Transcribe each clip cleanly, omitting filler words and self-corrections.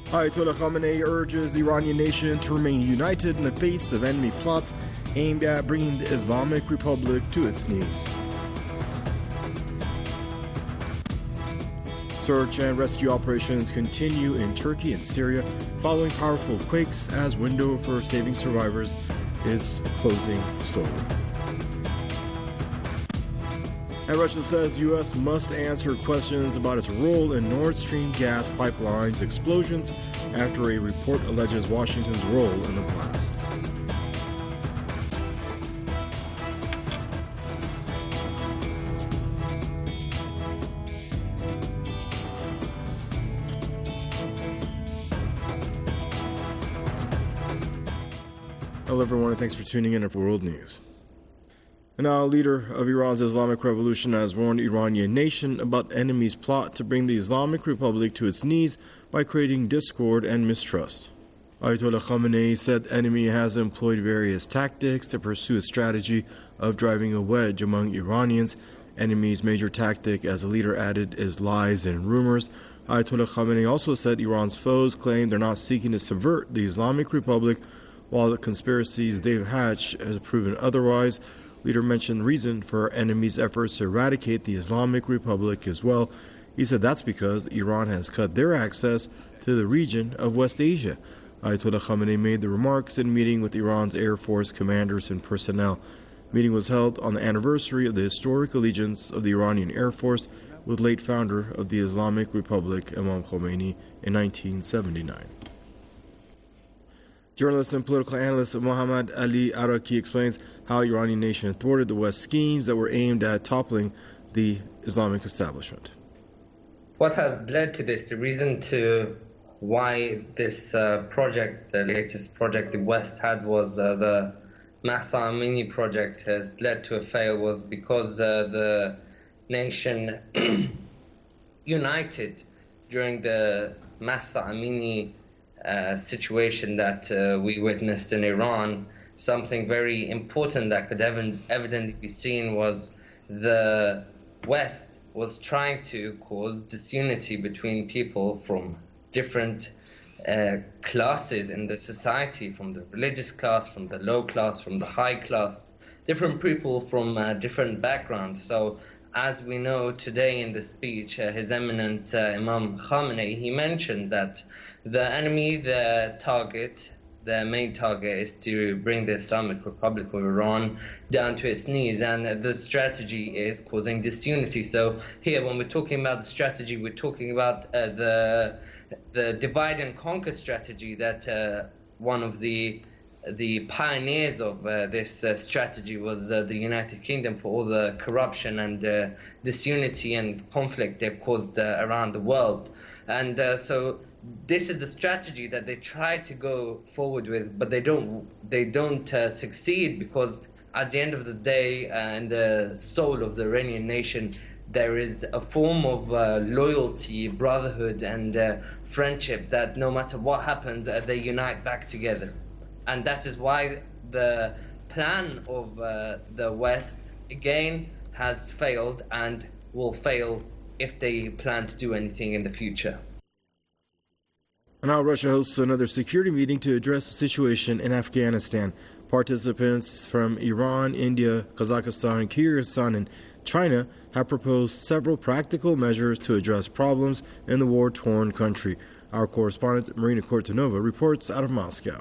Ayatollah Khamenei urges the Iranian nation to remain united in the face of enemy plots aimed at bringing the Islamic Republic to its knees. Search and rescue operations continue in Turkey and Syria following powerful quakes as window for saving survivors is closing slowly. And Russia says U.S. must answer questions about its role in Nord Stream gas pipeline's explosions after a report alleges Washington's role in the blasts. Hello everyone and thanks for tuning in for World News. And now, a leader of Iran's Islamic Revolution has warned the Iranian nation about the enemy's plot to bring the Islamic Republic to its knees by creating discord and mistrust. Ayatollah Khamenei said the enemy has employed various tactics to pursue a strategy of driving a wedge among Iranians. Enemy's major tactic, as the leader added, is lies and rumors. Ayatollah Khamenei also said Iran's foes claim they're not seeking to subvert the Islamic Republic, while the conspiracies they've hatched has proven otherwise. Leader mentioned reason for enemies' efforts to eradicate the Islamic Republic as well. He said that's because Iran has cut their access to the region of West Asia. Ayatollah Khamenei made the remarks in a meeting with Iran's Air Force commanders and personnel. The meeting was held on the anniversary of the historic allegiance of the Iranian Air Force with late founder of the Islamic Republic, Imam Khomeini, in 1979. Journalist and political analyst Mohammad Ali Araki explains how the Iranian nation thwarted the West's schemes that were aimed at toppling the Islamic establishment. What has led to this, the reason to why this project, the latest project the West had was the Mahsa Amini project has led to a fail, was because the nation united during the Mahsa Amini situation that we witnessed in Iran. Something very important that could evidently be seen was the West was trying to cause disunity between people from different classes in the society, from the religious class, from the low class, from the high class, different people from different backgrounds. So as we know today in the speech, His Eminence Imam Khamenei, he mentioned that the enemy, the main target is to bring the Islamic Republic of Iran down to its knees, and the strategy is causing disunity. So here, when we're talking about the strategy, we're talking about the divide and conquer strategy that one of the pioneers of this strategy was the United Kingdom, for all the corruption and disunity and conflict they've caused around the world. And so this is the strategy that they try to go forward with, but they don't succeed, because at the end of the day, in the soul of the Iranian nation, there is a form of loyalty, brotherhood, and friendship that no matter what happens, they unite back together. And that is why the plan of the West, again, has failed and will fail if they plan to do anything in the future. And now Russia hosts another security meeting to address the situation in Afghanistan. Participants from Iran, India, Kazakhstan, Kyrgyzstan, and China have proposed several practical measures to address problems in the war-torn country. Our correspondent Marina Kortunova reports out of Moscow.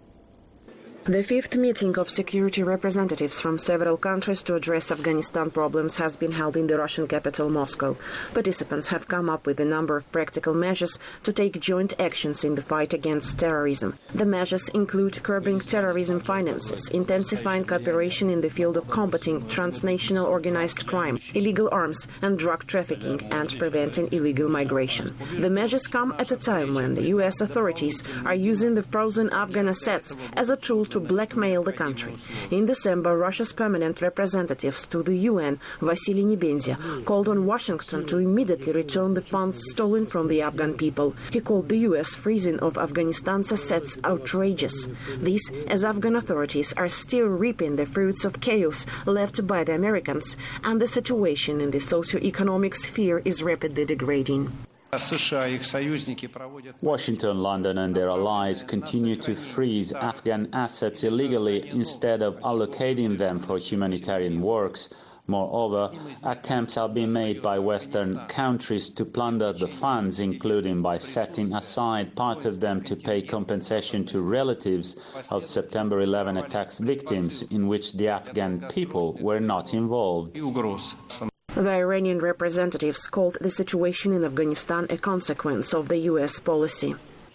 The fifth meeting of security representatives from several countries to address Afghanistan problems has been held in the Russian capital, Moscow. Participants have come up with a number of practical measures to take joint actions in the fight against terrorism. The measures include curbing terrorism finances, intensifying cooperation in the field of combating transnational organized crime, illegal arms and drug trafficking, and preventing illegal migration. The measures come at a time when the U.S. authorities are using the frozen Afghan assets as a tool to blackmail the country. In December, Russia's permanent representatives to the UN, Vasily Nebenzia, called on Washington to immediately return the funds stolen from the Afghan people. He called the U.S. freezing of Afghanistan's assets outrageous. This, as Afghan authorities are still reaping the fruits of chaos left by the Americans, and the situation in the socio-economic sphere is rapidly degrading. Washington, London and their allies continue to freeze Afghan assets illegally instead of allocating them for humanitarian works. Moreover, attempts are being made by Western countries to plunder the funds, including by setting aside part of them to pay compensation to relatives of September 11 attacks victims, in which the Afghan people were not involved. The Iranian representatives called the situation in Afghanistan a consequence of the U.S. policy.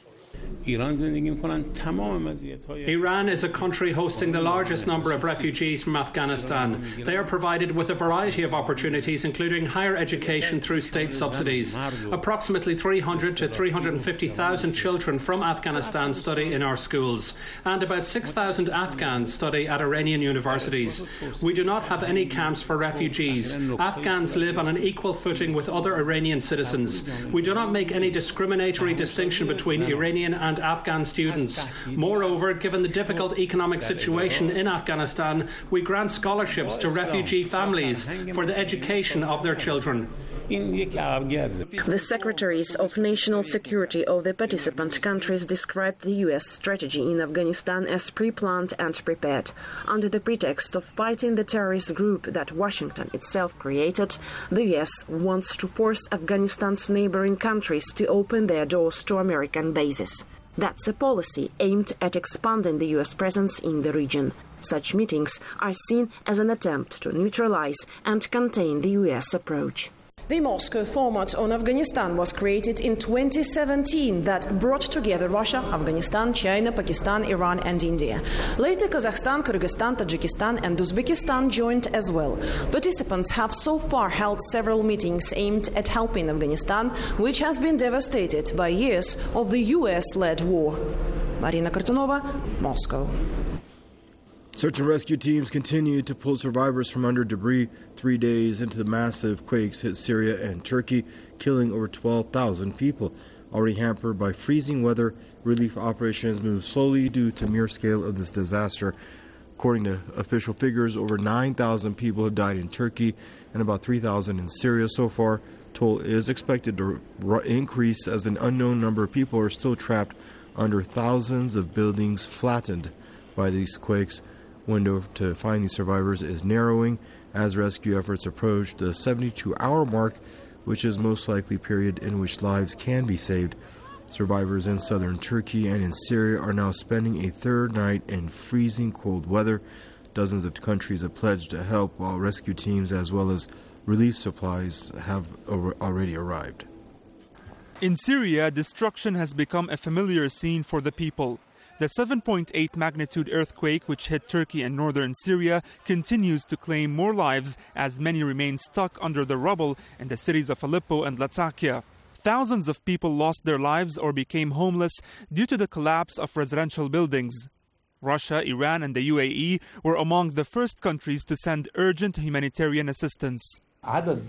Iran is a country hosting the largest number of refugees from Afghanistan. They are provided with a variety of opportunities, including higher education through state subsidies. Approximately 300 to 350,000 children from Afghanistan study in our schools, and about 6,000 Afghans study at Iranian universities. We do not have any camps for refugees. Afghans live on an equal footing with other Iranian citizens. We do not make any discriminatory distinction between Iranian and Afghan students. Moreover, given the difficult economic situation in Afghanistan, we grant scholarships to refugee families for the education of their children. The Secretaries of National Security of the participant countries described the U.S. strategy in Afghanistan as pre-planned and prepared. Under the pretext of fighting the terrorist group that Washington itself created, the U.S. wants to force Afghanistan's neighboring countries to open their doors to American bases. That's a policy aimed at expanding the U.S. presence in the region. Such meetings are seen as an attempt to neutralize and contain the U.S. approach. The Moscow format on Afghanistan was created in 2017 that brought together Russia, Afghanistan, China, Pakistan, Iran and India. Later Kazakhstan, Kyrgyzstan, Tajikistan and Uzbekistan joined as well. Participants have so far held several meetings aimed at helping Afghanistan, which has been devastated by years of the US-led war. Marina Kartunova, Moscow. Search and rescue teams continue to pull survivors from under debris 3 days into the massive quakes hit Syria and Turkey, killing over 12,000 people. Already hampered by freezing weather, relief operations move slowly due to mere scale of this disaster. According to official figures, over 9,000 people have died in Turkey and about 3,000 in Syria so far. Toll is expected to increase as an unknown number of people are still trapped under thousands of buildings flattened by these quakes. Window to find these survivors is narrowing as rescue efforts approach the 72-hour mark, which is most likely period in which lives can be saved. Survivors in southern Turkey and in Syria are now spending a third night in freezing cold weather. Dozens of countries have pledged to help, while rescue teams as well as relief supplies have already arrived. In Syria, destruction has become a familiar scene for the people. The 7.8 magnitude earthquake which hit Turkey and northern Syria continues to claim more lives as many remain stuck under the rubble in the cities of Aleppo and Latakia. Thousands of people lost their lives or became homeless due to the collapse of residential buildings. Russia, Iran and the UAE were among the first countries to send urgent humanitarian assistance. The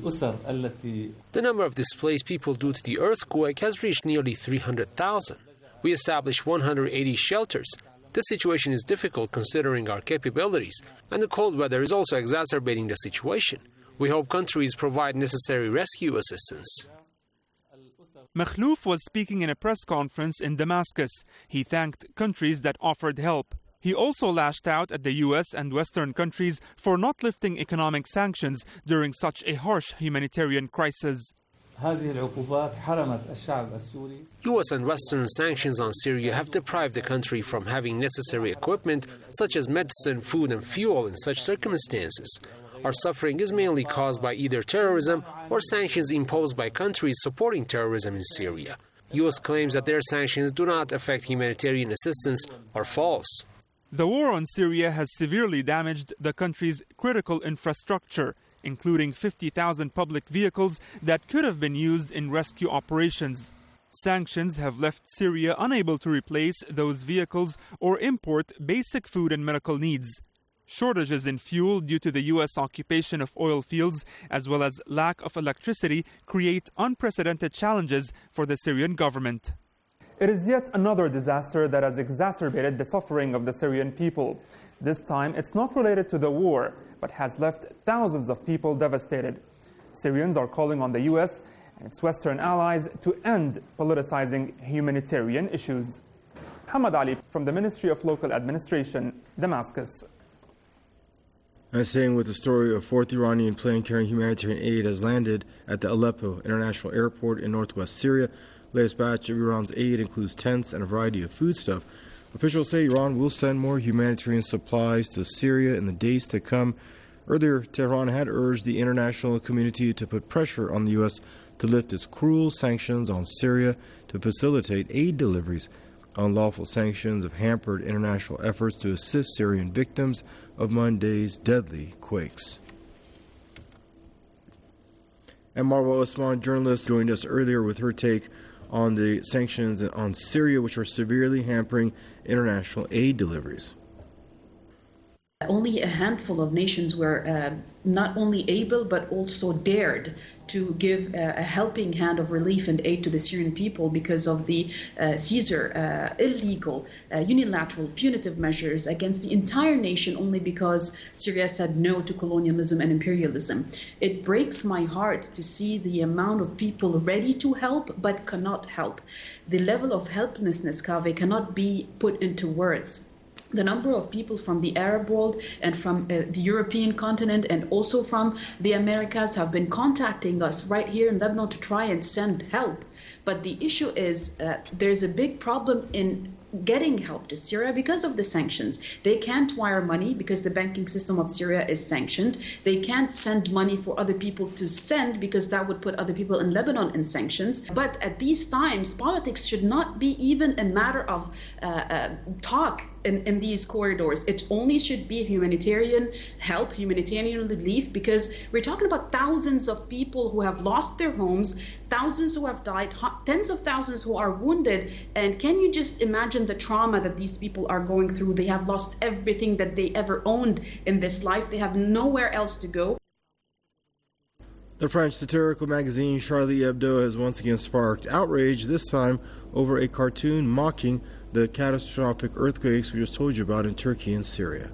number of displaced people due to the earthquake has reached nearly 300,000. We established 180 shelters. This situation is difficult considering our capabilities, and the cold weather is also exacerbating the situation. We hope countries provide necessary rescue assistance. Makhlouf was speaking in a press conference in Damascus. He thanked countries that offered help. He also lashed out at the US and Western countries for not lifting economic sanctions during such a harsh humanitarian crisis. US and Western sanctions on Syria have deprived the country from having necessary equipment such as medicine, food and fuel in such circumstances. Our suffering is mainly caused by either terrorism or sanctions imposed by countries supporting terrorism in Syria. US claims that their sanctions do not affect humanitarian assistance are false. The war on Syria has severely damaged the country's critical infrastructure, including 50,000 public vehicles that could have been used in rescue operations. Sanctions have left Syria unable to replace those vehicles or import basic food and medical needs. Shortages in fuel due to the U.S. occupation of oil fields, as well as lack of electricity, create unprecedented challenges for the Syrian government. It is yet another disaster that has exacerbated the suffering of the Syrian people. This time, it's not related to the war, but has left thousands of people devastated. Syrians are calling on the U.S. and its Western allies to end politicizing humanitarian issues. Hamad Ali from the Ministry of Local Administration, Damascus. And staying with the story, a fourth Iranian plane carrying humanitarian aid has landed at the Aleppo International Airport in northwest Syria. The latest batch of Iran's aid includes tents and a variety of foodstuff. Officials say Iran will send more humanitarian supplies to Syria in the days to come. Earlier, Tehran had urged the international community to put pressure on the U.S. to lift its cruel sanctions on Syria to facilitate aid deliveries. Unlawful sanctions have hampered international efforts to assist Syrian victims of Monday's deadly quakes. And Marwa Osman, journalist, joined us earlier with her take on the sanctions on Syria, which are severely hampering international aid deliveries. Only a handful of nations were not only able but also dared to give a helping hand of relief and aid to the Syrian people because of the Caesar illegal, unilateral, punitive measures against the entire nation only because Syria said no to colonialism and imperialism. It breaks my heart to see the amount of people ready to help but cannot help. The level of helplessness, Kaveh, cannot be put into words. The number of people from the Arab world and from the European continent and also from the Americas have been contacting us right here in Lebanon to try and send help. But the issue is there's a big problem in getting help to Syria because of the sanctions. They can't wire money because the banking system of Syria is sanctioned. They can't send money for other people to send because that would put other people in Lebanon in sanctions. But at these times, politics should not be even a matter of talk in these corridors. It only should be humanitarian help, humanitarian relief, because we're talking about thousands of people who have lost their homes, thousands who have died, tens of thousands who are wounded. And can you just imagine the trauma that these people are going through? They have lost everything that they ever owned in this life. They have nowhere else to go. The French satirical magazine Charlie Hebdo has once again sparked outrage, this time over a cartoon mocking the catastrophic earthquakes we just told you about in Turkey and Syria.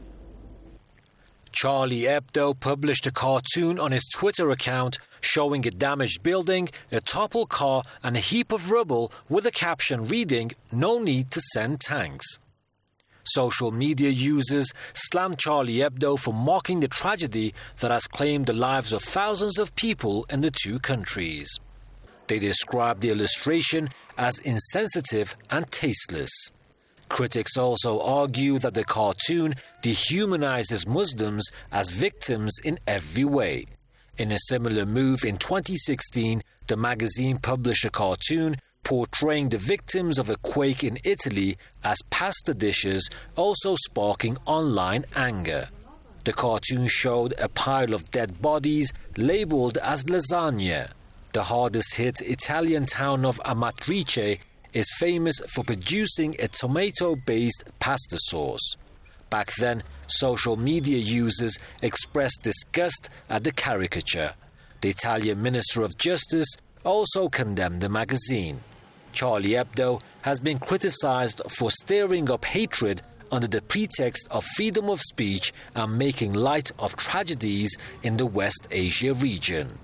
Charlie Hebdo published a cartoon on his Twitter account showing a damaged building, a toppled car and a heap of rubble with a caption reading, "No need to send tanks." Social media users slammed Charlie Hebdo for mocking the tragedy that has claimed the lives of thousands of people in the two countries. They described the illustration as insensitive and tasteless. Critics also argue that the cartoon dehumanizes Muslims as victims in every way. In a similar move in 2016, the magazine published a cartoon portraying the victims of a quake in Italy as pasta dishes, also sparking online anger. The cartoon showed a pile of dead bodies labeled as lasagna. The hardest-hit Italian town of Amatrice is famous for producing a tomato-based pasta sauce. Back then, social media users expressed disgust at the caricature. The Italian Minister of Justice also condemned the magazine. Charlie Hebdo has been criticized for stirring up hatred under the pretext of freedom of speech and making light of tragedies in the West Asia region.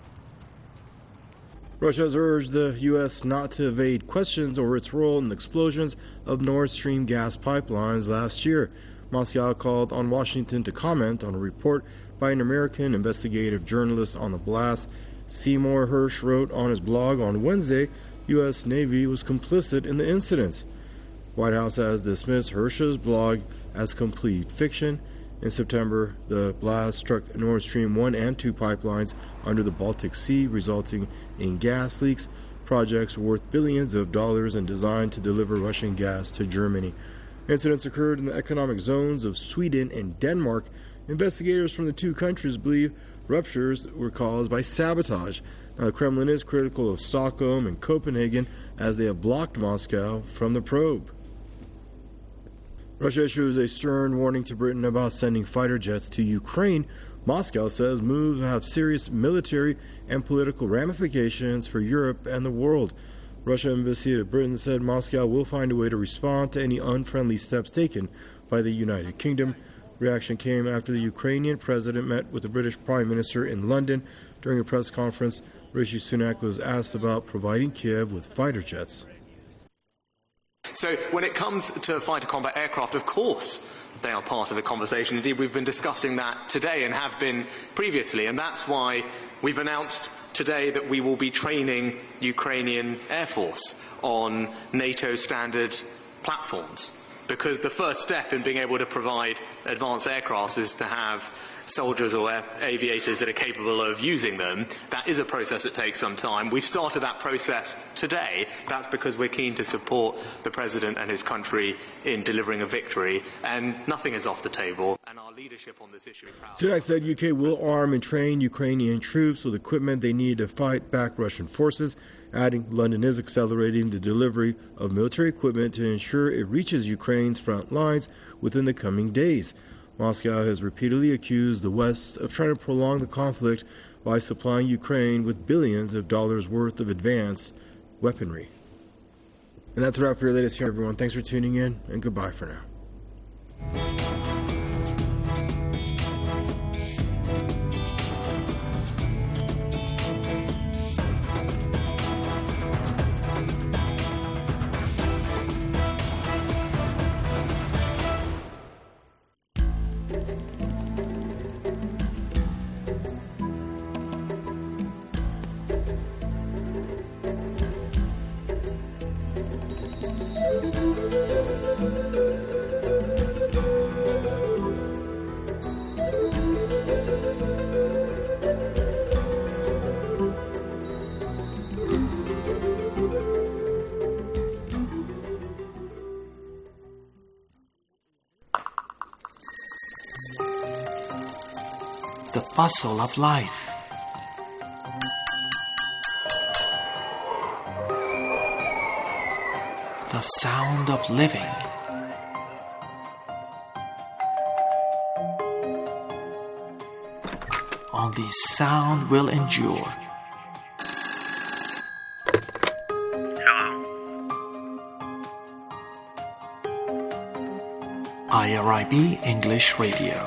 Russia has urged the U.S. not to evade questions over its role in the explosions of Nord Stream gas pipelines last year. Moscow called on Washington to comment on a report by an American investigative journalist on the blast. Seymour Hersh wrote on his blog on Wednesday, U.S. Navy was complicit in the incident. White House has dismissed Hersh's blog as complete fiction. In September, the blast struck Nord Stream 1 and 2 pipelines under the Baltic Sea, resulting in gas leaks. Projects worth billions of dollars and designed to deliver Russian gas to Germany. Incidents occurred in the economic zones of Sweden and Denmark. Investigators from the two countries believe ruptures were caused by sabotage. Now, the Kremlin is critical of Stockholm and Copenhagen as they have blocked Moscow from the probe. Russia issues a stern warning to Britain about sending fighter jets to Ukraine. Moscow says moves will have serious military and political ramifications for Europe and the world. Russia embassy to Britain said Moscow will find a way to respond to any unfriendly steps taken by the United Kingdom. Reaction came after the Ukrainian president met with the British Prime Minister in London. During a press conference, Rishi Sunak was asked about providing Kiev with fighter jets. So when it comes to fighter combat aircraft, of course, they are part of the conversation. Indeed, we've been discussing that today and have been previously, and that's why we've announced today that we will be training Ukrainian Air Force on NATO standard platforms, because the first step in being able to provide advanced aircraft is to have soldiers or aviators that are capable of using them. That is a process that takes some time. We've started that process today. That's because we're keen to support the President and his country in delivering a victory, and nothing is off the table. And our leadership on this issue... Sunak said UK will arm and train Ukrainian troops with equipment they need to fight back Russian forces, adding London is accelerating the delivery of military equipment to ensure it reaches Ukraine's front lines within the coming days. Moscow has repeatedly accused the West of trying to prolong the conflict by supplying Ukraine with billions of dollars worth of advanced weaponry. And that's a wrap for your latest here, everyone. Thanks for tuning in, and goodbye for now. The bustle of life. The sound of living. Only sound will endure. IRIB English Radio.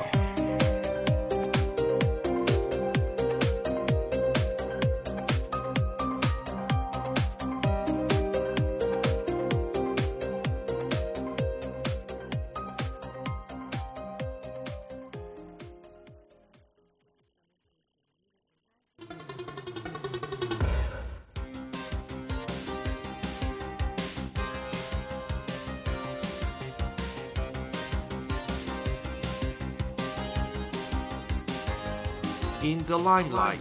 In the limelight.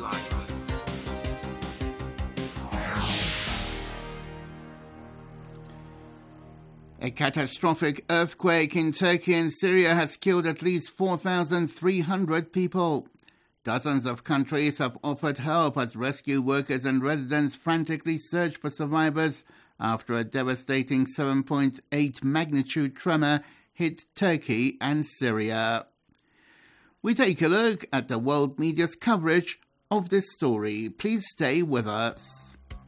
A catastrophic earthquake in Turkey and Syria has killed at least 4,300 people. Dozens of countries have offered help as rescue workers and residents frantically search for survivors after a devastating 7.8 magnitude tremor hit Turkey and Syria. We take a look at the world media's coverage of this story. Please stay with us.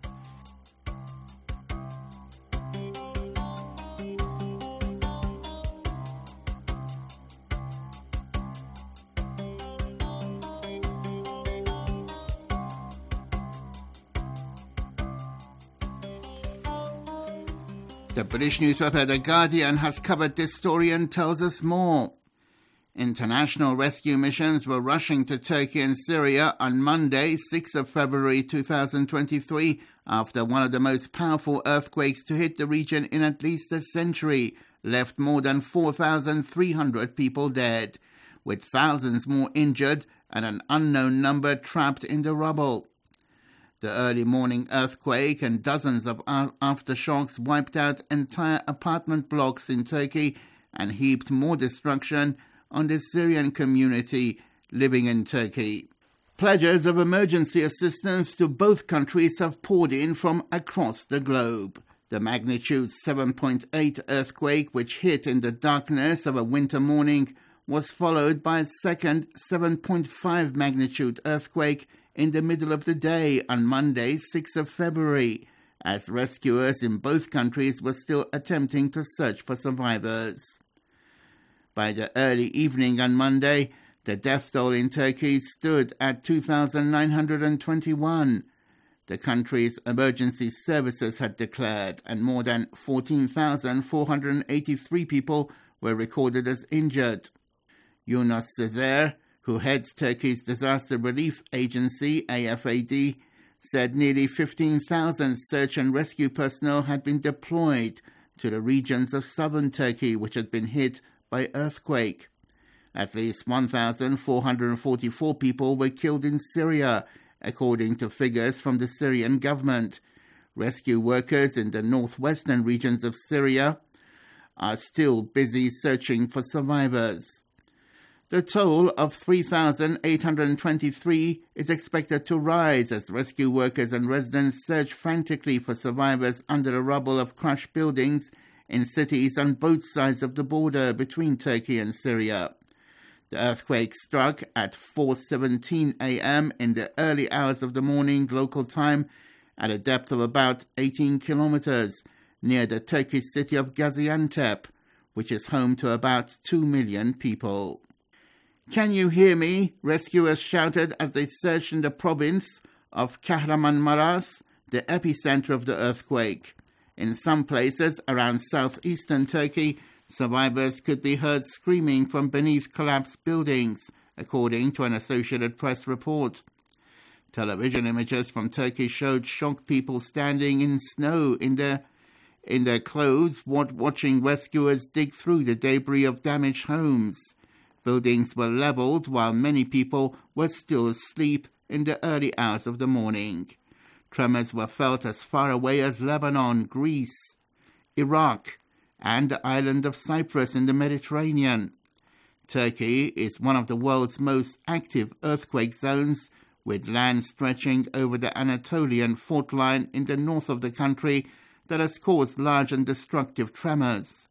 The British newspaper The Guardian has covered this story and tells us more. International rescue missions were rushing to Turkey and Syria on Monday, 6th of February 2023, after one of the most powerful earthquakes to hit the region in at least a century left more than 4,300 people dead, with thousands more injured and an unknown number trapped in the rubble. The early morning earthquake and dozens of aftershocks wiped out entire apartment blocks in Turkey and heaped more destruction on the Syrian community living in Turkey. Pledges of emergency assistance to both countries have poured in from across the globe. The magnitude 7.8 earthquake, which hit in the darkness of a winter morning, was followed by a second 7.5 magnitude earthquake in the middle of the day on Monday, 6th of February, as rescuers in both countries were still attempting to search for survivors. By the early evening on Monday, the death toll in Turkey stood at 2,921. the country's emergency services had declared, and more than 14,483 people were recorded as injured. Yunus Sezer, who heads Turkey's disaster relief agency, AFAD, said nearly 15,000 search and rescue personnel had been deployed to the regions of southern Turkey which had been hit by earthquake. At least 1,444 people were killed in Syria, according to figures from the Syrian government. Rescue workers in the northwestern regions of Syria are still busy searching for survivors. The toll of 3,823 is expected to rise as rescue workers and residents search frantically for survivors under the rubble of crushed buildings in cities on both sides of the border between Turkey and Syria. The earthquake struck at 4:17 a.m. in the early hours of the morning local time at a depth of about 18 kilometers near the Turkish city of Gaziantep, which is home to about 2 million people. "Can you hear me?" rescuers shouted as they searched in the province of Kahramanmaraş, the epicenter of the earthquake. In some places around southeastern Turkey, survivors could be heard screaming from beneath collapsed buildings, according to an Associated Press report. Television images from Turkey showed shocked people standing in snow in their clothes, watching rescuers dig through the debris of damaged homes. Buildings were leveled while many people were still asleep in the early hours of the morning. Tremors were felt as far away as Lebanon, Greece, Iraq, and the island of Cyprus in the Mediterranean. Turkey is one of the world's most active earthquake zones, with land stretching over the Anatolian fault line in the north of the country that has caused large and destructive tremors.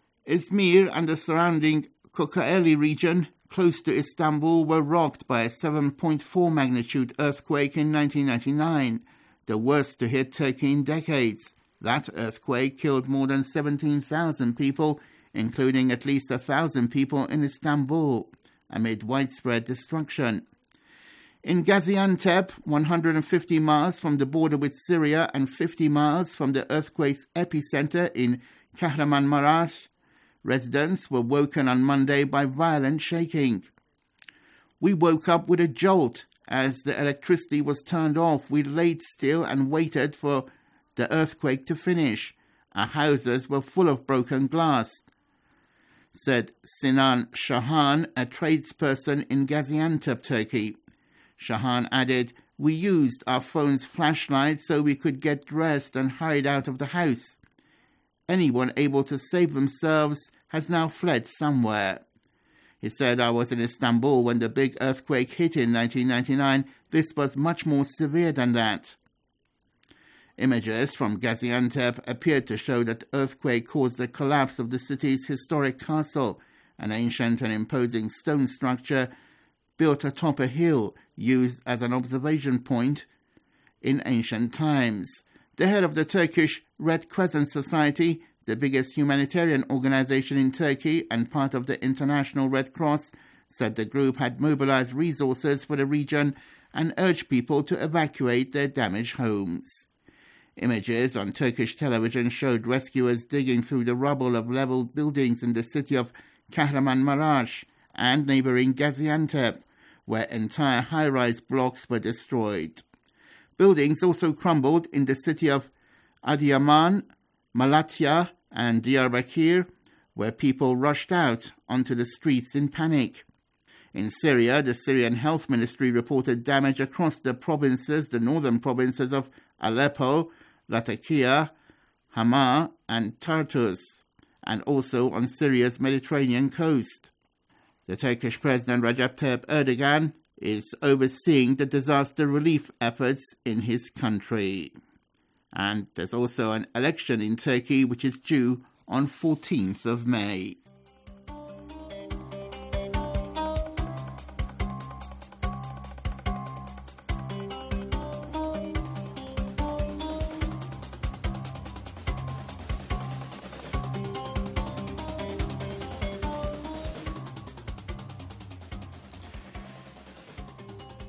Izmir and the surrounding Kocaeli region, close to Istanbul, were rocked by a 7.4 magnitude earthquake in 1999, the worst to hit Turkey in decades. That earthquake killed more than 17,000 people, including at least 1,000 people in Istanbul, amid widespread destruction. In Gaziantep, 150 miles from the border with Syria and 50 miles from the earthquake's epicenter in Kahramanmaraş, residents were woken on Monday by violent shaking. "We woke up with a jolt. As the electricity was turned off, we laid still and waited for the earthquake to finish. Our houses were full of broken glass," said Sinan Shahan, a tradesperson in Gaziantep, Turkey. Shahan added, "We used our phone's flashlight so we could get dressed and hurried out of the house. Anyone able to save themselves has now fled somewhere." He said, "I was in Istanbul when the big earthquake hit in 1999. This was much more severe than that." Images from Gaziantep appeared to show that the earthquake caused the collapse of the city's historic castle, an ancient and imposing stone structure built atop a hill used as an observation point in ancient times. The head of the Turkish Red Crescent Society, the biggest humanitarian organization in Turkey and part of the International Red Cross, said the group had mobilized resources for the region and urged people to evacuate their damaged homes. Images on Turkish television showed rescuers digging through the rubble of leveled buildings in the city of Kahramanmaraş and neighboring Gaziantep, where entire high-rise blocks were destroyed. Buildings also crumbled in the city of Adıyaman, Malatya, and Diyarbakir, where people rushed out onto the streets in panic. In Syria, the Syrian Health Ministry reported damage across the northern provinces of Aleppo, Latakia, Hama, and Tartus, and also on Syria's Mediterranean coast. The Turkish President Recep Tayyip Erdogan is overseeing the disaster relief efforts in his country. And there's also an election in Turkey which is due on 14th of May.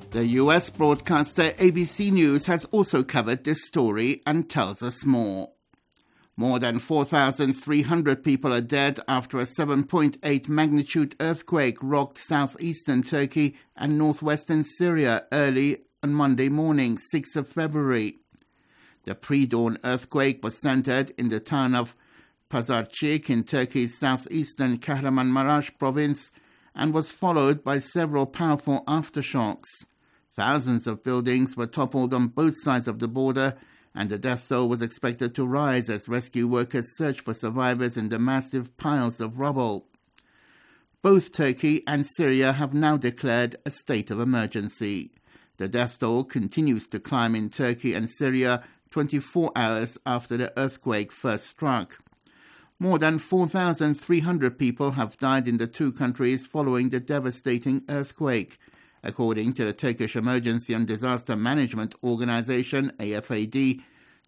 The US broadcaster ABC News has also covered this story and tells us more. More than 4,300 people are dead after a 7.8 magnitude earthquake rocked southeastern Turkey and northwestern Syria early on Monday morning, 6th of February. The pre-dawn earthquake was centered in the town of Pazarcik in Turkey's southeastern Kahramanmaraş province and was followed by several powerful aftershocks. Thousands of buildings were toppled on both sides of the border, and the death toll was expected to rise as rescue workers searched for survivors in the massive piles of rubble. Both Turkey and Syria have now declared a state of emergency. The death toll continues to climb in Turkey and Syria 24 hours after the earthquake first struck. More than 4,300 people have died in the two countries following the devastating earthquake. According to the Turkish Emergency and Disaster Management Organization, AFAD,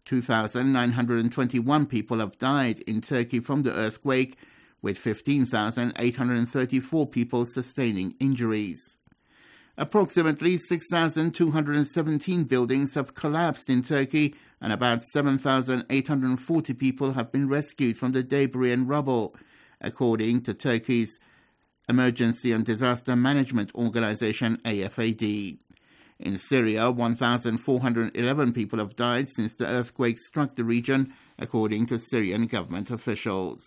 2,921 people have died in Turkey from the earthquake, with 15,834 people sustaining injuries. Approximately 6,217 buildings have collapsed in Turkey, and about 7,840 people have been rescued from the debris and rubble, according to Turkey's Emergency and Disaster Management Organization, AFAD. In Syria, 1,411 people have died since the earthquake struck the region, according to Syrian government officials.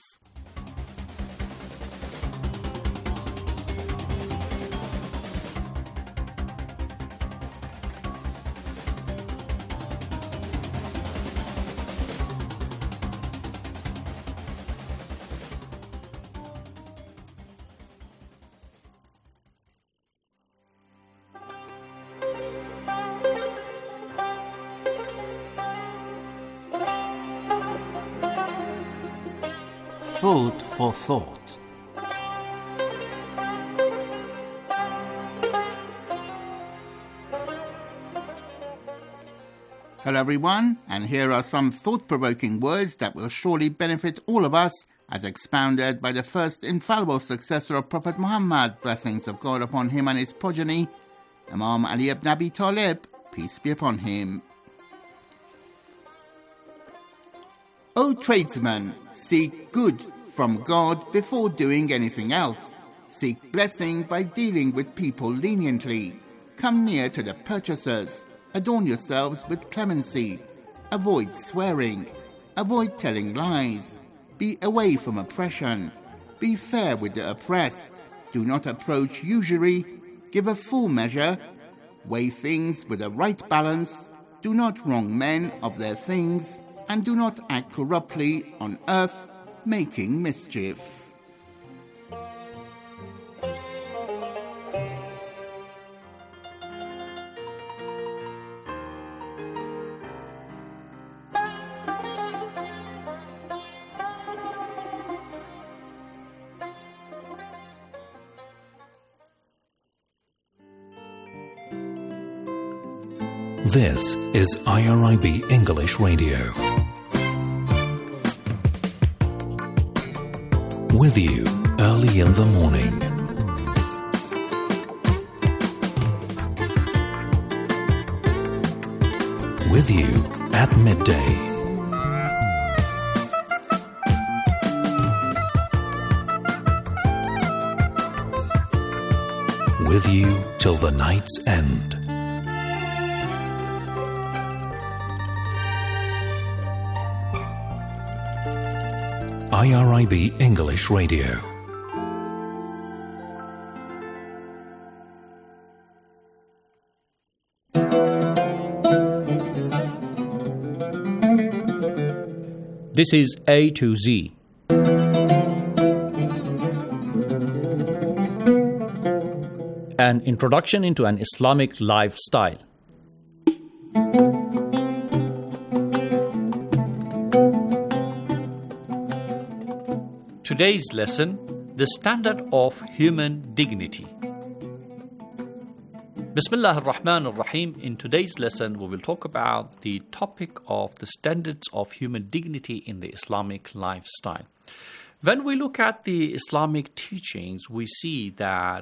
Food for thought. Hello everyone, and here are some thought-provoking words that will surely benefit all of us, as expounded by the first infallible successor of Prophet Muhammad, blessings of God upon him and his progeny, Imam Ali ibn Abi Talib, peace be upon him. O tradesman, seek good from God before doing anything else. Seek blessing by dealing with people leniently. Come near to the purchasers. Adorn yourselves with clemency. Avoid swearing. Avoid telling lies. Be away from oppression. Be fair with the oppressed. Do not approach usury. Give a full measure. Weigh things with a right balance. Do not wrong men of their things. And do not act corruptly on earth, making mischief. This is IRIB English Radio. With you early in the morning. With you at midday. With you till the night's end. IRIB English Radio. This is A to Z. An introduction into an Islamic lifestyle. Today's lesson, the standard of human dignity. Bismillah ar-Rahman ar-Rahim. In today's lesson, we will talk about the topic of the standards of human dignity in the Islamic lifestyle. When we look at the Islamic teachings, we see that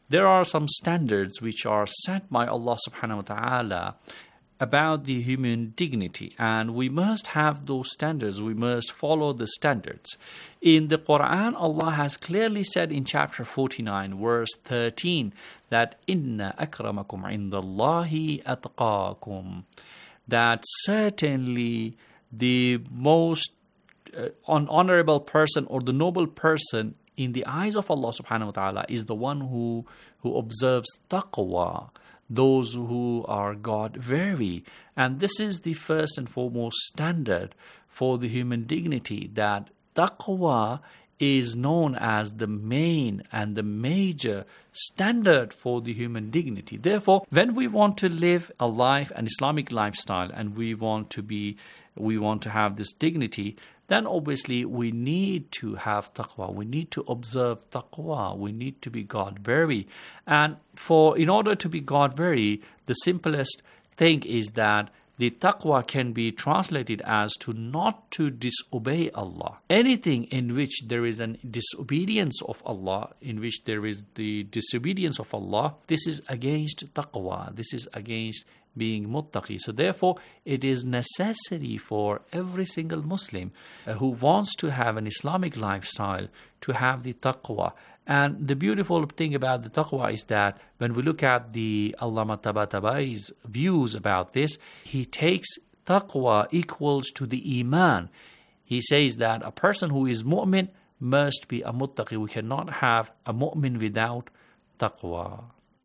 there are some standards which are set by Allah subhanahu wa ta'ala about the human dignity, and we must have those standards. We must follow the standards. In the Quran, Allah has clearly said in chapter 49, verse 13, that Inna akramakum indallahi atqakum, that certainly the most honorable person or the noble person in the eyes of Allah subhanahu wa ta'ala is the one who observes taqwa, those who are God-wary. And this is the first and foremost standard for the human dignity, that taqwa is known as the main and the major standard for the human dignity. Therefore, when we want to live a life, an Islamic lifestyle, and we want to have this dignity, then obviously we need to have taqwa. We need to observe taqwa. We need to be God-wary. And in order to be God-wary, the simplest thing is that the taqwa can be translated as to not to disobey Allah. Anything in which there is a disobedience of Allah, in which there is the disobedience of Allah, this is against taqwa. This is against being muttaqi. So therefore, it is necessary for every single Muslim who wants to have an Islamic lifestyle to have the taqwa. And the beautiful thing about the taqwa is that when we look at the Allama Tabatabai's views about this, he takes taqwa equals to the iman. He says that a person who is mu'min must be a muttaqi. We cannot have a mu'min without taqwa.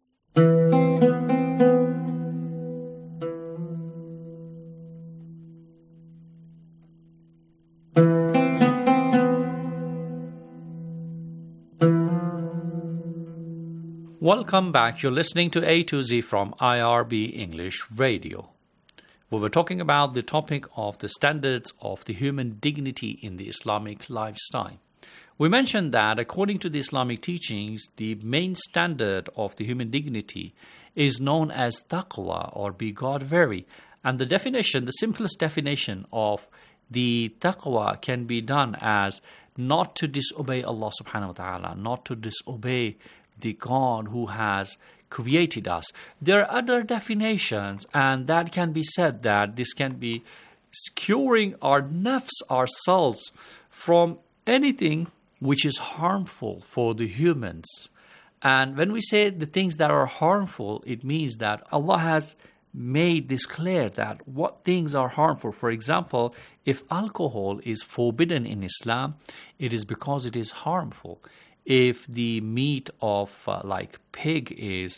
Welcome back. You're listening to A to Z from IRB English Radio. We were talking about the topic of the standards of the human dignity in the Islamic lifestyle. We mentioned that according to the Islamic teachings, the main standard of the human dignity is known as taqwa, or be God-wary. And the definition, the simplest definition of the taqwa can be done as not to disobey Allah subhanahu wa ta'ala, not to disobey the God who has created us. There are other definitions, and that can be said that this can be securing our nafs, ourselves, from anything which is harmful for the humans. And when we say the things that are harmful, it means that Allah has made this clear that what things are harmful. For example, if alcohol is forbidden in Islam, it is because it is harmful. If the meat of like pig is,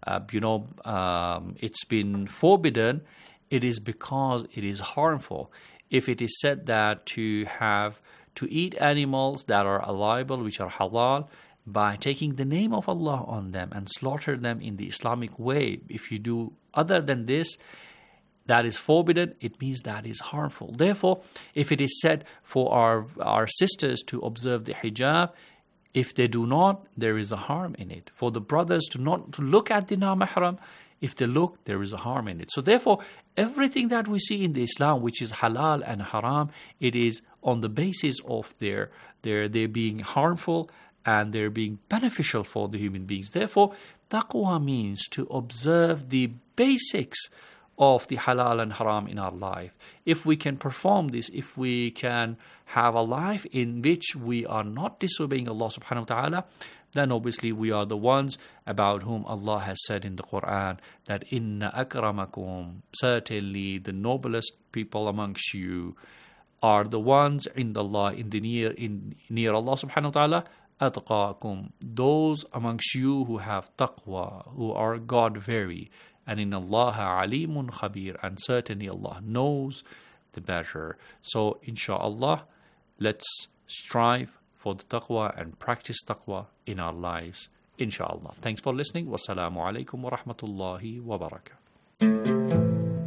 it's been forbidden, it is because it is harmful. If it is said that to eat animals that are allowable, which are halal, by taking the name of Allah on them and slaughter them in the Islamic way, if you do other than this, that is forbidden, it means that is harmful. Therefore, if it is said for our sisters to observe the hijab, if they do not, there is a harm in it. For the brothers to look at the na-mahram, if they look, there is a harm in it. So therefore, everything that we see in the Islam, which is halal and haram, it is on the basis of their being harmful and they're being beneficial for the human beings. Therefore, taqwa means to observe the basics of the halal and haram in our life. If we can perform this, if we can have a life in which we are not disobeying Allah subhanahu wa ta'ala, then obviously we are the ones about whom Allah has said in the Quran that inna akramakum, certainly the noblest people amongst you are the ones in Allah, near Allah subhanahu wa ta'ala, atqakum, those amongst you who have taqwa, who are God-wary. And in Allah alimun khabir, and certainly Allah knows the better. So inshallah, let's strive for the taqwa and practice taqwa in our lives, inshallah. Thanks for listening. Wassalamu alaikum wa rahmatullahi wa barakatuh.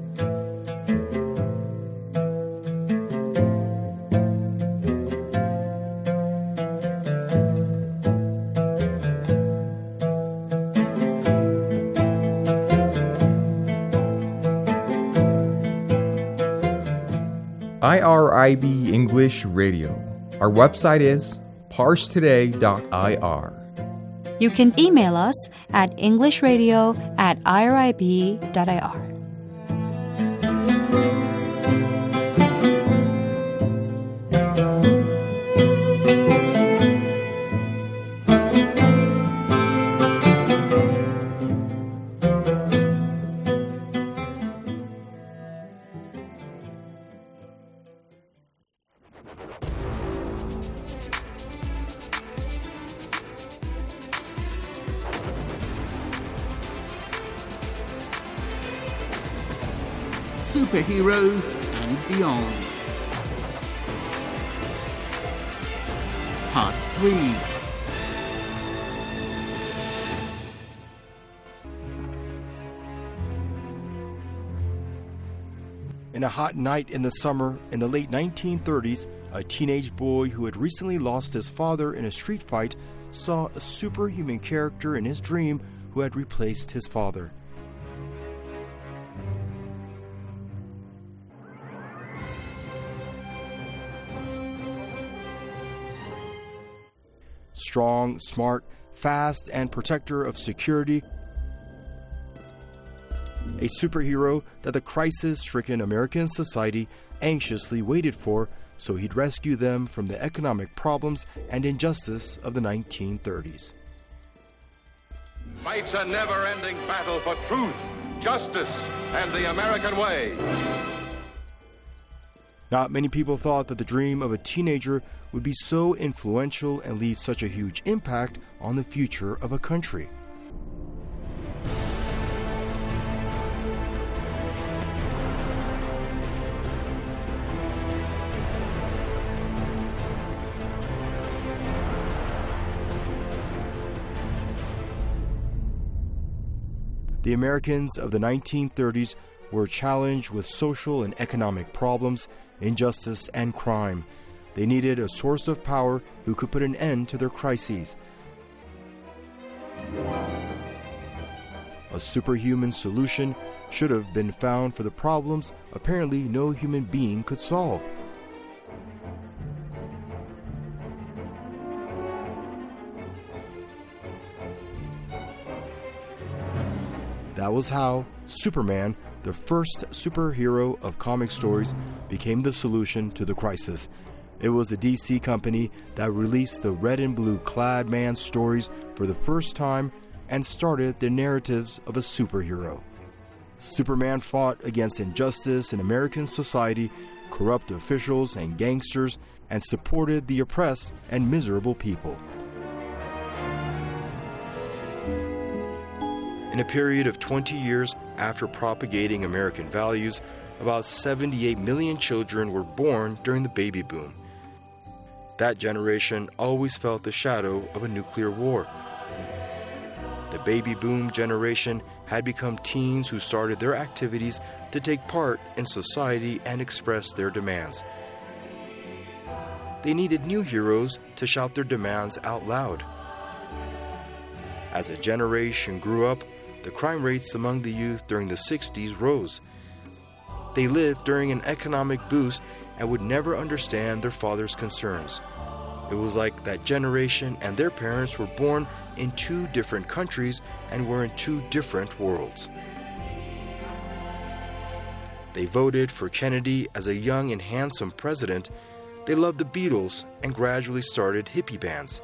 IRIB English Radio. Our website is parstoday.ir. You can email us at englishradio@irib.ir. Superheroes and Beyond. Part 3. In a hot night in the summer in the late 1930s, a teenage boy who had recently lost his father in a street fight saw a superhuman character in his dream who had replaced his father. Strong, smart, fast, and protector of security. A superhero that the crisis-stricken American society anxiously waited for so he'd rescue them from the economic problems and injustice of the 1930s. Fights a never-ending battle for truth, justice, and the American way. Not many people thought that the dream of a teenager would be so influential and leave such a huge impact on the future of a country. The Americans of the 1930s were challenged with social and economic problems, injustice, and crime. They needed a source of power who could put an end to their crises. A superhuman solution should have been found for the problems apparently no human being could solve. That was how Superman, the first superhero of comic stories, became the solution to the crisis. It was a DC company that released the red and blue clad man stories for the first time and started the narratives of a superhero. Superman fought against injustice in American society, corrupt officials and gangsters, and supported the oppressed and miserable people. In a period of 20 years after propagating American values, about 78 million children were born during the baby boom. That generation always felt the shadow of a nuclear war. The baby boom generation had become teens who started their activities to take part in society and express their demands. They needed new heroes to shout their demands out loud. As a generation grew up, the crime rates among the youth during the 60s rose. They lived during an economic boost and would never understand their father's concerns. It was like that generation and their parents were born in two different countries and were in two different worlds. They voted for Kennedy as a young and handsome president. They loved the Beatles and gradually started hippie bands.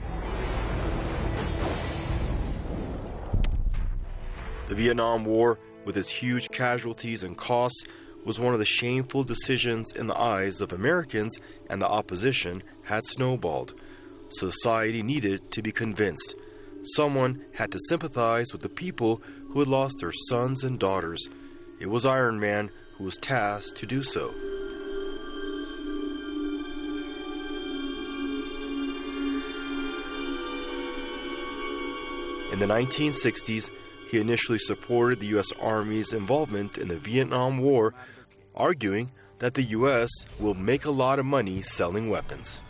The Vietnam War, with its huge casualties and costs, was one of the shameful decisions in the eyes of Americans, and the opposition had snowballed. Society needed to be convinced. Someone had to sympathize with the people who had lost their sons and daughters. It was Iron Man who was tasked to do so. In the 1960s, he initially supported the U.S. Army's involvement in the Vietnam War, arguing that the U.S. will make a lot of money selling weapons.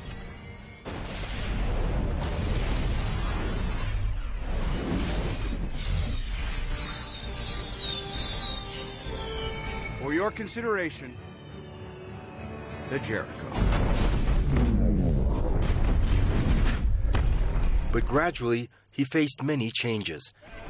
For your consideration, the Jericho. But gradually, he faced many changes.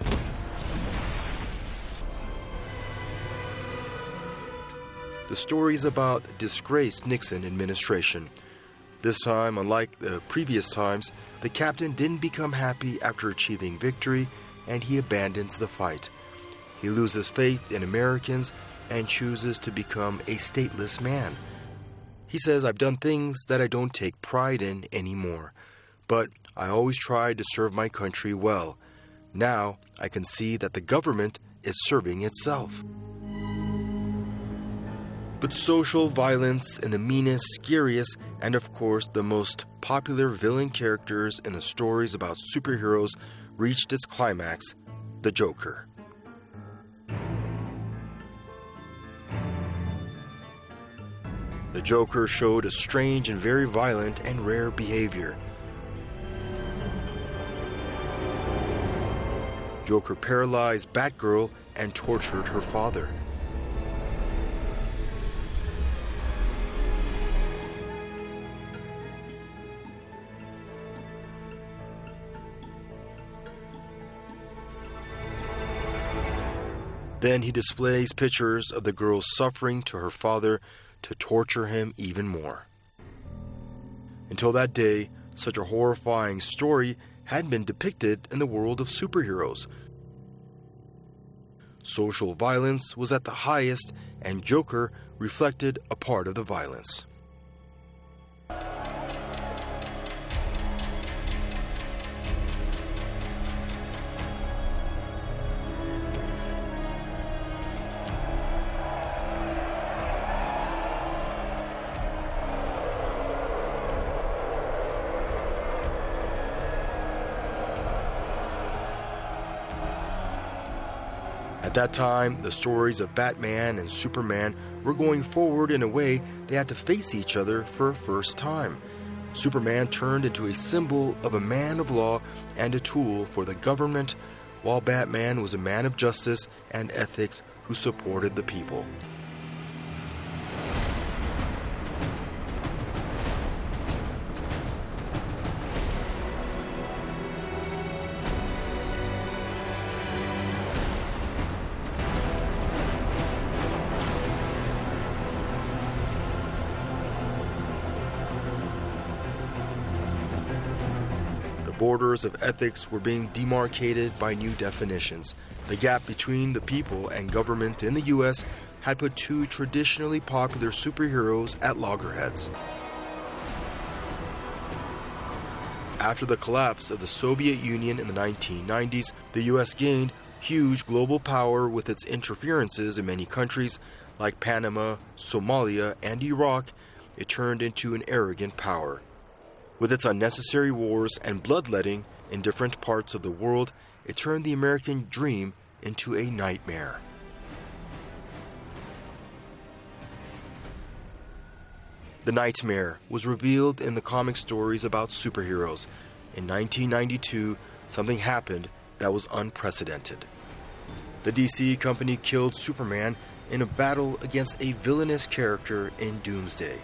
The story is about a disgraced Nixon administration. This time, unlike the previous times, the captain didn't become happy after achieving victory, and he abandons the fight. He loses faith in Americans and chooses to become a stateless man. He says, "I've done things that I don't take pride in anymore, but I always tried to serve my country well. Now I can see that the government is serving itself." But social violence in the meanest, scariest, and of course the most popular villain characters in the stories about superheroes reached its climax, the Joker. The Joker showed a strange and very violent and rare behavior. Joker paralyzed Batgirl and tortured her father. Then he displays pictures of the girl suffering to her father to torture him even more. Until that day, such a horrifying story hadn't been depicted in the world of superheroes. Social violence was at the highest, and Joker reflected a part of the violence. At that time, the stories of Batman and Superman were going forward in a way they had to face each other for a first time. Superman turned into a symbol of a man of law and a tool for the government, while Batman was a man of justice and ethics who supported the people. Borders of ethics were being demarcated by new definitions. The gap between the people and government in the U.S. had put two traditionally popular superheroes at loggerheads. After the collapse of the Soviet Union in the 1990s, the U.S. gained huge global power with its interferences in many countries like Panama, Somalia, and Iraq. It turned into an arrogant power. With its unnecessary wars and bloodletting in different parts of the world, it turned the American dream into a nightmare. The nightmare was revealed in the comic stories about superheroes. In 1992, something happened that was unprecedented. The DC company killed Superman in a battle against a villainous character in Doomsday.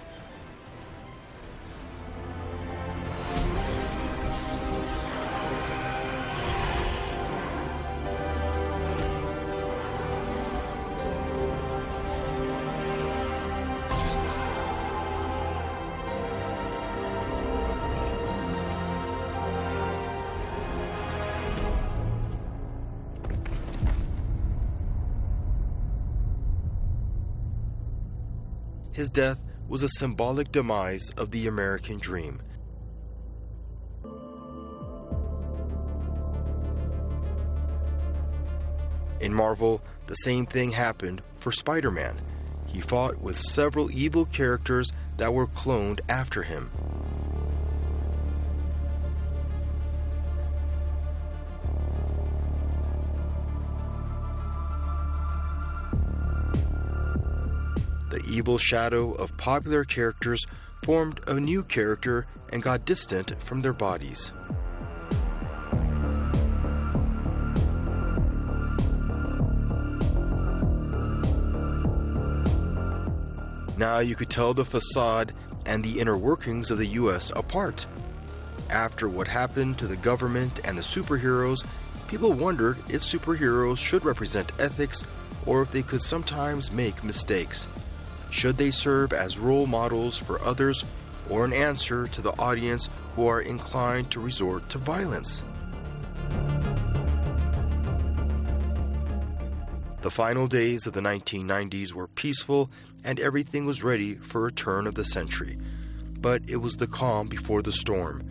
His death was a symbolic demise of the American dream. In Marvel, the same thing happened for Spider-Man. He fought with several evil characters that were cloned after him. The evil shadow of popular characters formed a new character and got distant from their bodies. Now you could tell the facade and the inner workings of the U.S. apart. After what happened to the government and the superheroes, people wondered if superheroes should represent ethics or if they could sometimes make mistakes. Should they serve as role models for others or an answer to the audience who are inclined to resort to violence? The final days of the 1990s were peaceful and everything was ready for a turn of the century. But it was the calm before the storm.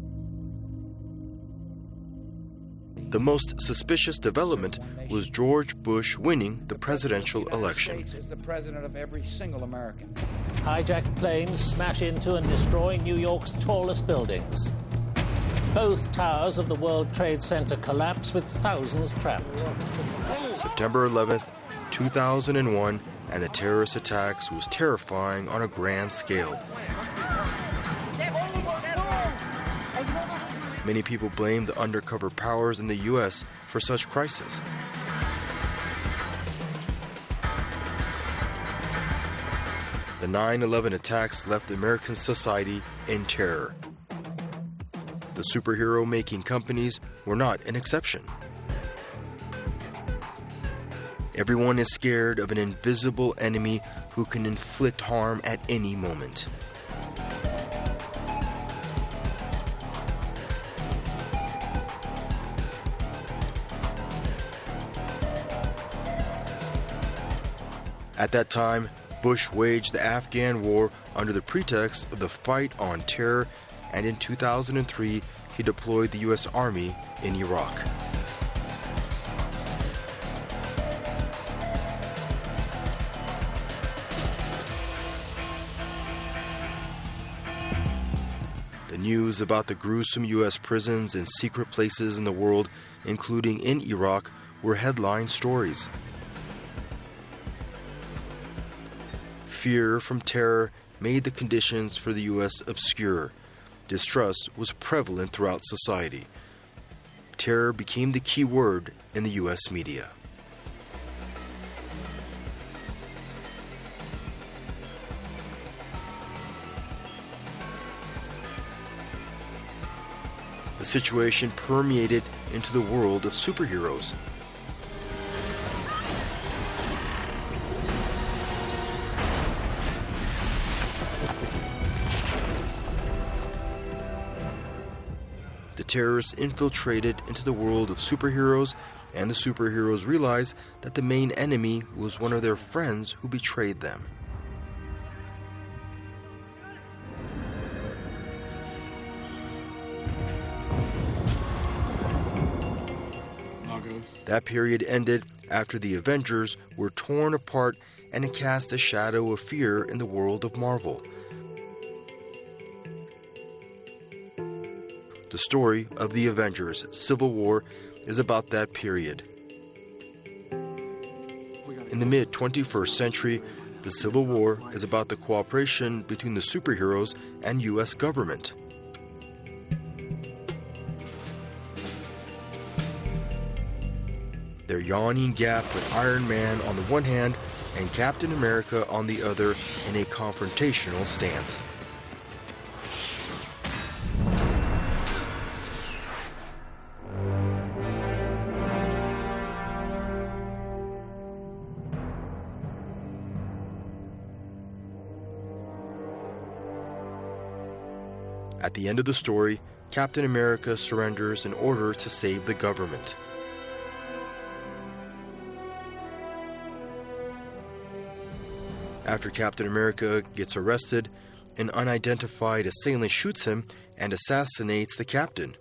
The most suspicious development was George Bush winning the presidential election. Is the president of every single American. Hijacked planes smash into and destroy New York's tallest buildings. Both towers of the World Trade Center collapse with thousands trapped. September 11th, 2001, and the terrorist attacks was terrifying on a grand scale. Many people blame the undercover powers in the U.S. for such crisis. The 9/11 attacks left American society in terror. The superhero-making companies were not an exception. Everyone is scared of an invisible enemy who can inflict harm at any moment. At that time, Bush waged the Afghan war under the pretext of the fight on terror, and in 2003, he deployed the U.S. Army in Iraq. The news about the gruesome U.S. prisons and secret places in the world, including in Iraq, were headline stories. Fear from terror made the conditions for the U.S. obscure. Distrust was prevalent throughout society. Terror became the key word in the U.S. media. The situation permeated into the world of superheroes. The terrorists infiltrated into the world of superheroes, and the superheroes realized that the main enemy was one of their friends who betrayed them. That period ended after the Avengers were torn apart and it cast a shadow of fear in the world of Marvel. The story of the Avengers Civil War is about that period. In the mid-21st century, the Civil War is about the cooperation between the superheroes and U.S. government. Their yawning gap with Iron Man on the one hand and Captain America on the other in a confrontational stance. At the end of the story, Captain America surrenders in order to save the government. After Captain America gets arrested, an unidentified assailant shoots him and assassinates the captain.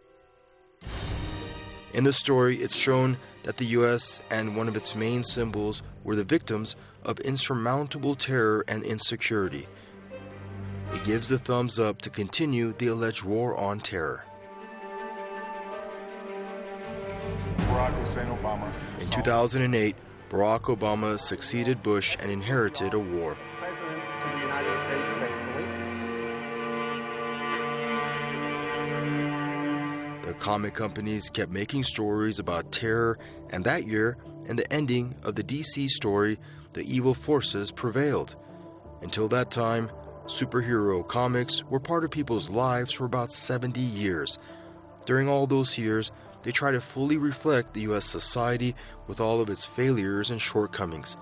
In the story, it's shown that the U.S. and one of its main symbols were the victims of insurmountable terror and insecurity. It gives the thumbs up to continue the alleged war on terror. Barack Hussein Obama. In 2008, Barack Obama succeeded Bush and inherited a war. President to the United States faithfully. The comic companies kept making stories about terror, and that year, in the ending of the DC story, the evil forces prevailed. Until that time, Superhero comics were part of people's lives for about 70 years. During all those years, they try to fully reflect the U.S. society with all of its failures and shortcomings.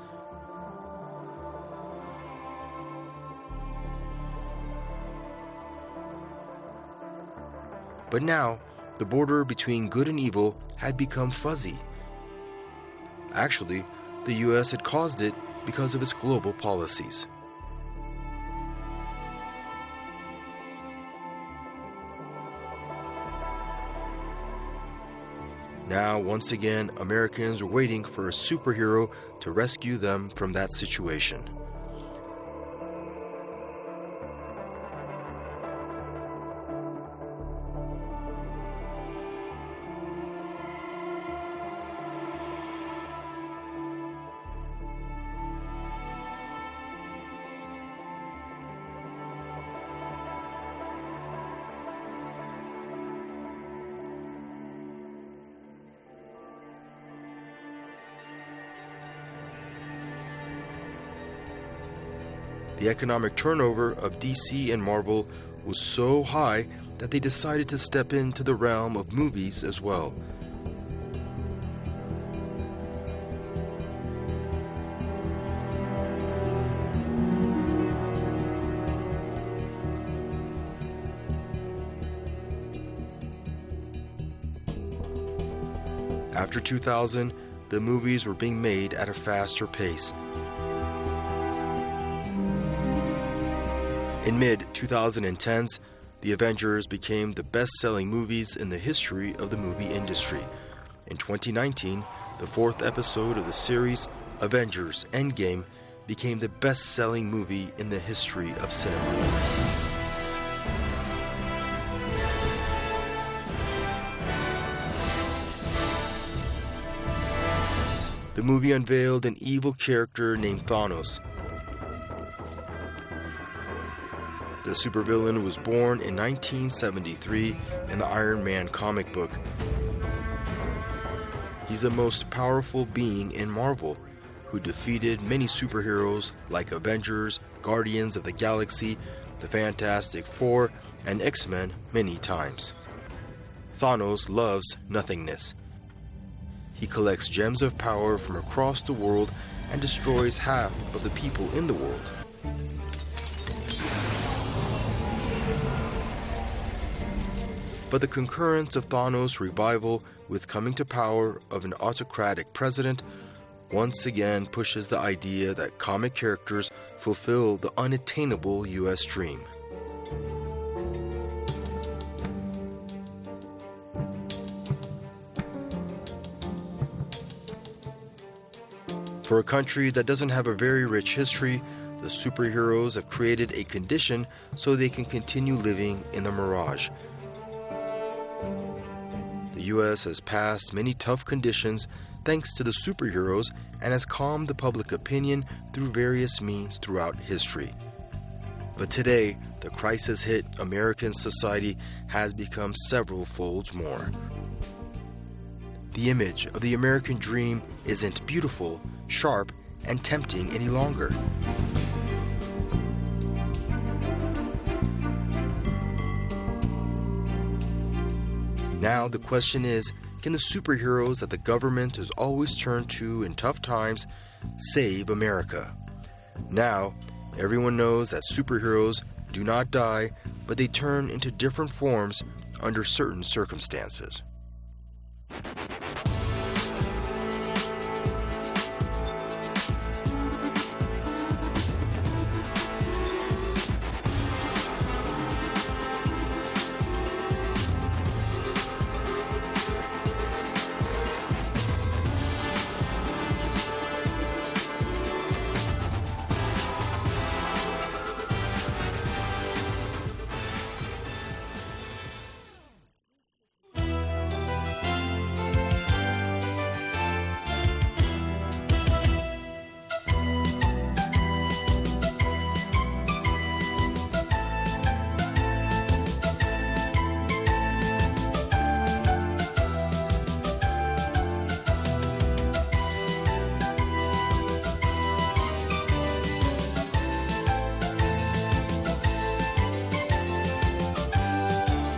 But now, the border between good and evil had become fuzzy. Actually, the U.S. had caused it because of its global policies. Now, once again, Americans are waiting for a superhero to rescue them from that situation. The economic turnover of DC and Marvel was so high that they decided to step into the realm of movies as well. After 2000, the movies were being made at a faster pace. In mid-2010s, The Avengers became the best-selling movies in the history of the movie industry. In 2019, the fourth episode of the series, Avengers Endgame, became the best-selling movie in the history of cinema. The movie unveiled an evil character named Thanos. The supervillain was born in 1973 in the Iron Man comic book. He's the most powerful being in Marvel, who defeated many superheroes like Avengers, Guardians of the Galaxy, the Fantastic Four, and X-Men many times. Thanos loves nothingness. He collects gems of power from across the world and destroys half of the people in the world. But the concurrence of Thanos' revival with coming to power of an autocratic president once again pushes the idea that comic characters fulfill the unattainable U.S. dream. For a country that doesn't have a very rich history, the superheroes have created a condition so they can continue living in the mirage. The U.S. has passed many tough conditions thanks to the superheroes and has calmed the public opinion through various means throughout history. But today, the crisis hit American society has become several folds more. The image of the American dream isn't beautiful, sharp, and tempting any longer. Now the question is, can the superheroes that the government has always turned to in tough times save America? Now, everyone knows that superheroes do not die, but they turn into different forms under certain circumstances.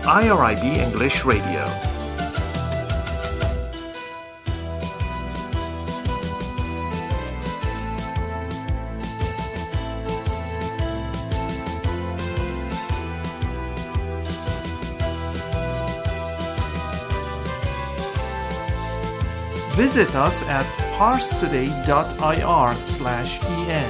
IRIB English Radio. Visit us at parstoday.ir/en.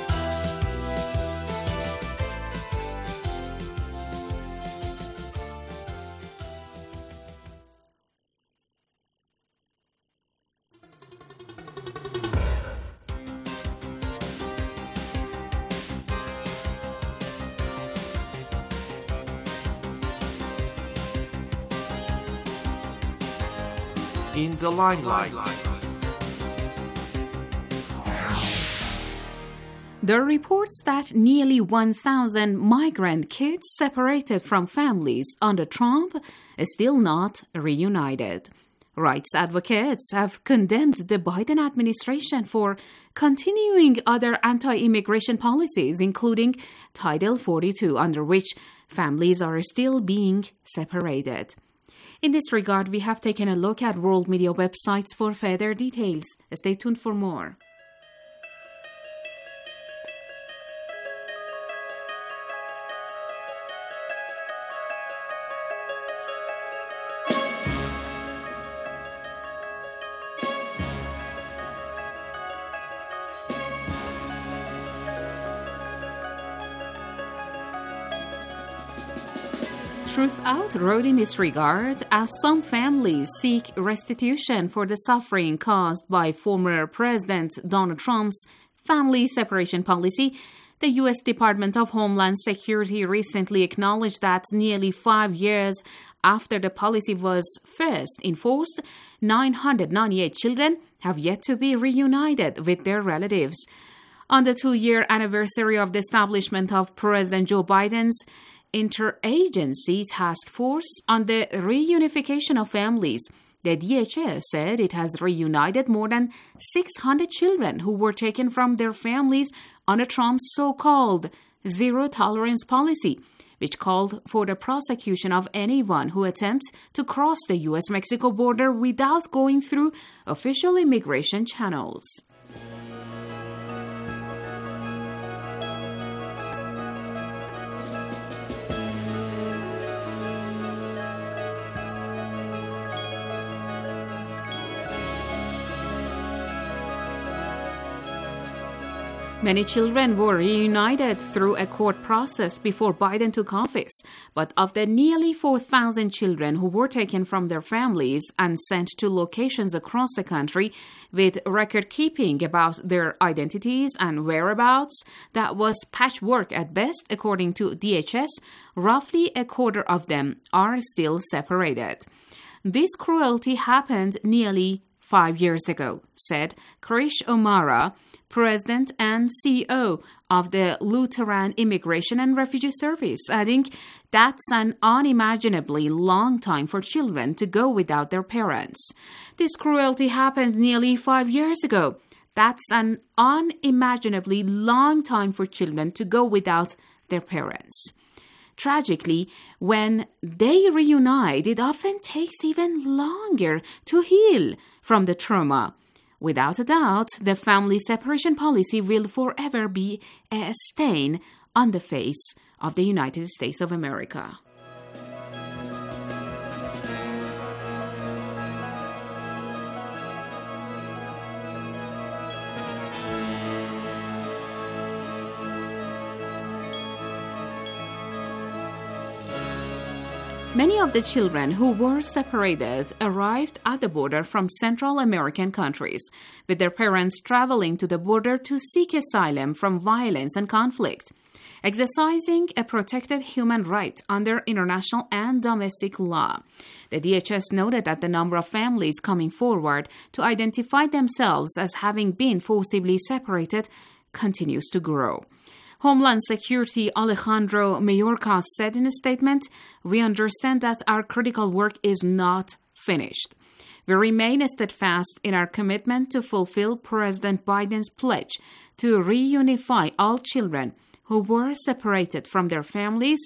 In the limelight. There are reports that nearly 1,000 migrant kids separated from families under Trump are still not reunited. Rights advocates have condemned the Biden administration for continuing other anti-immigration policies, including Title 42, under which families are still being separated. In this regard, we have taken a look at world media websites for further details. Stay tuned for more. Truth Out wrote in this regard, as some families seek restitution for the suffering caused by former President Donald Trump's family separation policy, the U.S. Department of Homeland Security recently acknowledged that nearly 5 years after the policy was first enforced, 998 children have yet to be reunited with their relatives. On the 2-year anniversary of the establishment of President Joe Biden's Interagency Task Force on the Reunification of Families, the DHS said it has reunited more than 600 children who were taken from their families under Trump's so-called zero-tolerance policy, which called for the prosecution of anyone who attempts to cross the U.S.-Mexico border without going through official immigration channels. Many children were reunited through a court process before Biden took office, but of the nearly 4,000 children who were taken from their families and sent to locations across the country with record-keeping about their identities and whereabouts that was patchwork at best, according to DHS, roughly a quarter of them are still separated. This cruelty happened nearly 5 years ago, said Krish O'Mara, President and CEO of the Lutheran Immigration and Refugee Service, adding, "That's an unimaginably long time for children to go without their parents. This cruelty happened nearly 5 years ago. That's an unimaginably long time for children to go without their parents." Tragically, when they reunite, it often takes even longer to heal from the trauma. Without a doubt, the family separation policy will forever be a stain on the face of the United States of America. Many of the children who were separated arrived at the border from Central American countries, with their parents traveling to the border to seek asylum from violence and conflict, exercising a protected human right under international and domestic law. The DHS noted that the number of families coming forward to identify themselves as having been forcibly separated continues to grow. Homeland Security Alejandro Mayorkas said in a statement, "We understand that our critical work is not finished. We remain steadfast in our commitment to fulfill President Biden's pledge to reunify all children who were separated from their families